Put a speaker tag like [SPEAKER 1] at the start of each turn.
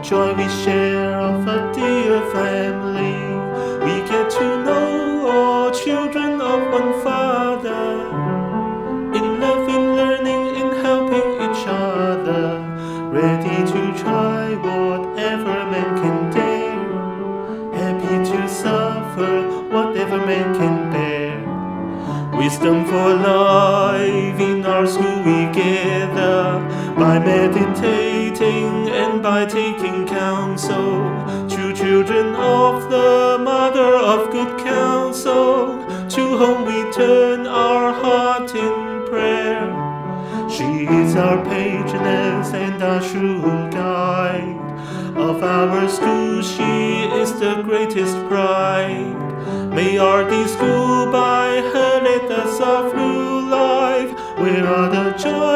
[SPEAKER 1] joy we share of a dear family. We get to know all children of one Father, in love, in learning, in helping each other, ready to try whatever man can dare, happy to suffer whatever man can bear. Wisdom for life in our school we gather, by meditating and by taking counsel. True children of the Mother of good counsel, to whom we turn our heart in prayer. She is our patroness and our sure guide. Of our school she is the greatest pride. May our day school by her let us all through life, where are the joy